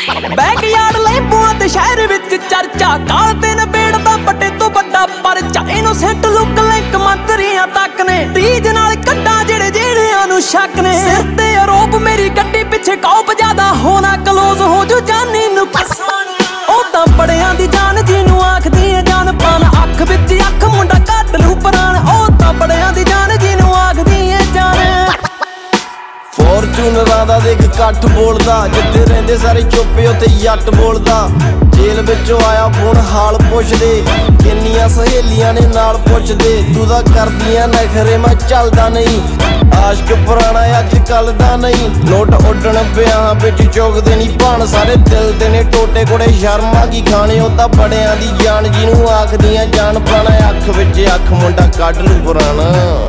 backyard लैंबूआं ते शहर विच चर्चा काल ते नबेड़दा पट्टे तो बड़ा परचा इनोसेंट लुक लिंक मंत्रियां तक ने रीज नाल कड्डां जेड़े जेड़ियां नूं शक ने सिर ते आरोप मेरी गड्डी पिछे कौप ज्यादा होना क्लोज हो जो जानी नूं पछाण ओ तां बड़ियां दी जान जिनूं आखदी ऐ जान पान अख विच अख मुंडा कट लू प्राण ओ तां बड़ियां दी जान जिनूं आखदी ऐ जान फॉर्चूनरां दा देख कट्ठ बोलदा जिद्दे रहिंदे सारे चुप्पे उत्ते जट बोलदा जेल विचों आया फोन हाल पुछदे किन्नियां सहेलियां ने नाल पुछदे तू तां करदियां नखरे मैं चलदा नहीं आशिक पुराना अज कल दा नहीं नोट उड्डण ब्याहां विच चुगदे नी भाण सारे दिल दे ने टोटे कोड़े शर्मा की खाने ओ तां बड़ियां दी जान जिनूं आखदियां जान पाना अख विच अख मुंडा कढ लू पुराना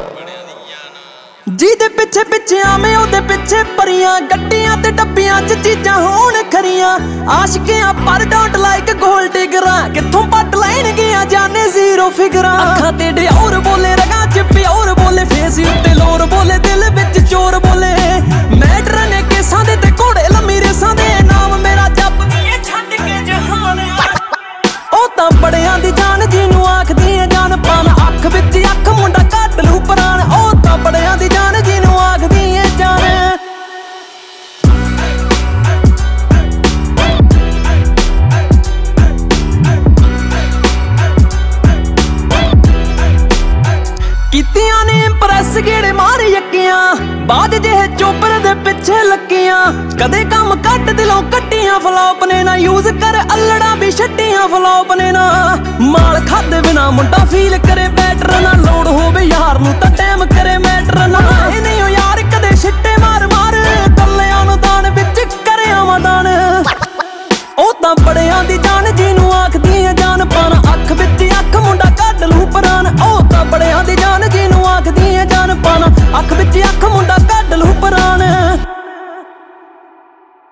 ਜਿਹਦੇ ਪਿੱਛੇ ਪਿੱਛੇ ਆਵੇਂ ਉਹਦੇ ਪਿੱਛੇ ਪਰੀਆਂ ਗੱਡੀਆਂ ਤੇ ਡੱਬੀਆਂ 'ਚ ਚੀਜ਼ਾਂ ਹੋਣ ਖਰੀਆਂ ਆਸ਼ਕਿਆਂ ਪਰ ਡੋਂਟ ਲਾਈਕ ਗੋਲ ਟਿਗਰਾਂ ਕਿੱਥੋਂ ਪੱਟ ਲੈਣਗੀਆਂ ਜਾਣੇ ਜ਼ੀਰੋ ਫਿਗਰਾਂ ਅੱਖਾਂ ਤੇ ਡਿਓਰ ਬੋਲੇ ਰਗਾਂ 'ਚ ਪਿਓਰ ਬੋਲੇ ਫੇਸ ਉੱਤੇ ਲੋਰ ਬੋਲੇ ਦਿਲ ਵਿੱਚ ਚੋਰ ਬੋਲੇ ਮੈਟਰ ਨੇ ਕੇਸਾਂ ਦੇ ਤੇ ਘੋੜੇ ਲੰਮੀ ਰੇਸਾਂ ਦੇ ਨਾਮ ਮੇਰਾ ਜਪਦੀ ਏ ਛੱਡ ਕੇ ਜਹਾਨ ਉਹ ਤਾਂ ਬੜਿਆਂ ਦੀ ਜਾਨ ਜਿਹਨੂੰ ਆਖਦੀ ਏ ਜਾਨ ਪਾਨ ਅੱਖ ਵਿੱਚ ਅੱਖ ਮੁੰਡਾ ਕੱਟ ਲੂ ਪ੍ਰਾਣ ਉਹ ਤਾਂ ਬੜਿਆਂ ਦੀ ਜਾਨ ਜਿਹਨੂੰ ਆਖਦੀ ਏ ਜਾਨ ਕੀਤੀਆਂ ਨੇ ਇੰਪ੍ਰੈਸ ਗੇੜੇ ਮਾਰੇ ਯੱਕੀਆਂ ਬਾਦ ਜਿਹੇ ਚੋਬਰ ਦੇ ਪਿੱਛੇ ਲੱਗੀਆਂ ਕਦੇ ਕੰਮ ਕੱਟ ਦਿਲੋਂ ਕੱਟੀਆਂ ਫਲੌਪ ਨੇ ਨਾ ਯੂਜ਼ ਕਰ ਅਲੜਾ ਵੀ ਛੱਡੀਆਂ ਫਲੌਪ ਨੇ ਨਾ ਮਾਲ ਖਾਦੇ ਬਿਨਾ ਮੁੰਡਾ ਫੀਲ ਕਰੇ ਬੈਟਰ ਨਾ ਲੋੜ ਹੋਵੇ ਯਾਰ ਨੂੰ ਤਾਂ ਟਾਈਮ ਕਰੇ ਮੈਟਰ ਨਾ ਇਹ ਨਹੀਂ ਓ ਯਾਰ ਕਦੇ ਛਿੱਟੇ ਮਾਰ ਮਾਰ ਕੱਲਿਆਂ ਨੂੰ ਦਾਨ ਵਿੱਚ ਕਰਿਆ ਮਦਾਨ ਉਹ ਤਾਂ ਬੜਿਆਂ ਦੀ ਜਾਨ ਜਿਹਨੂੰ ਆਖਦੀ ਏ ਜਾਨ ਪਾਣ ਅੱਖ ਵਿੱਚ ਅੱਖ ਮੁੰਡਾ ਕੱਢ ਲੂ ਪ੍ਰਾਣ ਉਹ ਤਾਂ ਬੜਿਆਂ ਦੀ ਜਾਨ ਜਿਹਨੂੰ ਆਖਦੀ ਏ ਜਾਨ ਪਾਣ ਅੱਖ ਵਿੱਚ ਅੱਖ